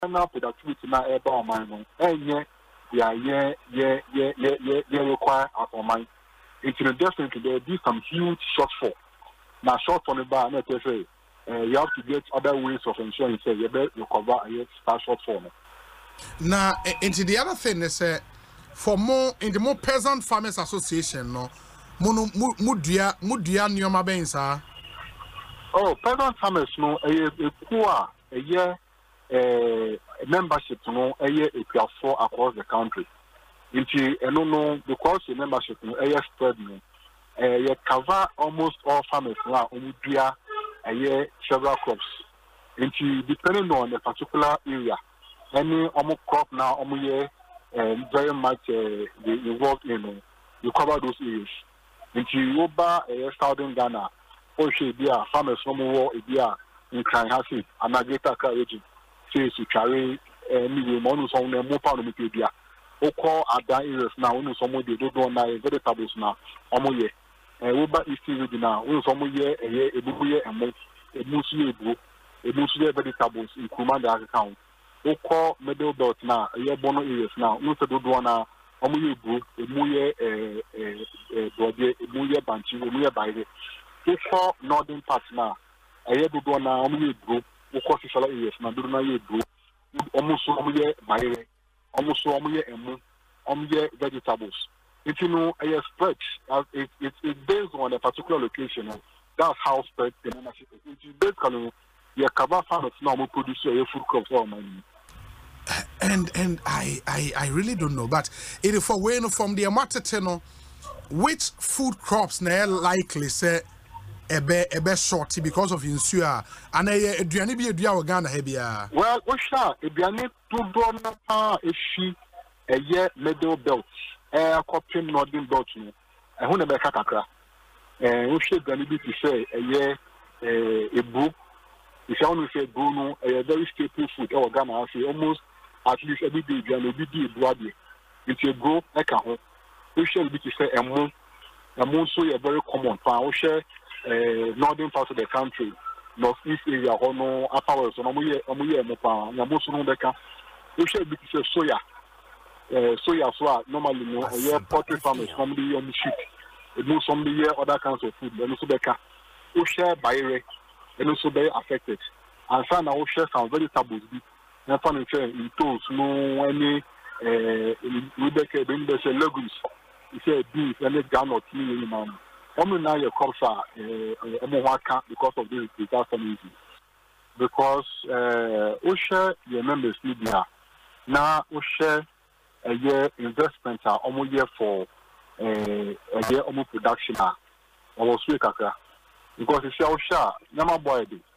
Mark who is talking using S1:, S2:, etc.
S1: now productivity na eba on mine no require as on mine. It's definitely there be some huge shortfall. Now shortfall bar not say you have to get other ways of ensuring say you recover a shortfall.
S2: Now into the other thing is for more in the more peasant farmers association no mudia nyoma bensa.
S1: Oh, peasant farmers no a year membership no a year across the country. Into no because the membership no a year spread no you cover almost all farmers now umudia a year several crops. Into depending on the particular area, any crop now year very much involved in you cover those areas. Into Yoba southern Ghana, Oshe farmers from war in Kranhasi and Greater Accra region. Say to carry monus on the Mopa Media. Oko other areas now, some of the don't vegetables now, Omoye. Yoba East region now, some year a buye and a musu vegetables in Kumanda account. Oko middle belt now, a year bono areas now, no to do one Omuye Bru, a Muye Brodie, a Muye Banchi, a Muye Baile. Oko northern part now, a year do one Omuye Bru, Oko Sisala areas, Maduna Ye Bru, almost Omuye Baile, almost Omuye Emu, Omuye vegetables. If you know a spread, it's based on a particular location. That's how spread the membership is. It's basically your cover farmers now will produce your food crops for money.
S2: And I really don't know, but it is for when from the Amateno, which food crops na likely say ebe shorty because of insua and a duane bi adua Ghana hebia.
S1: Well, Osha, aduane to do na eshi eye middle belt, copy northern belt no. Ehun na be kakakra. Osha aduane bi to say eye ebu. If you want to say Bruno, a very staple food or Ghana, almost at least every day, you will be bloody. If you go, like a home, we shall be to say a moon so a very common pound, share northern part of the country, northeast area, or no upper world, so no more, most of the we shall be to say soya, so normally, no, a year poultry farmers, somebody on the sheep, most some the year other kinds of food, and also the car, we share by and also very affected. And some now share some vegetables. And fun in toes, no any Rebecca, then there's a legumes. You say beef, any gun or tea, man. Only now your crops are because of this disaster easy. Because Osha, your members need now Osha a year investment are almost year for a year almost production. I was weak. Because it's your share, never boy.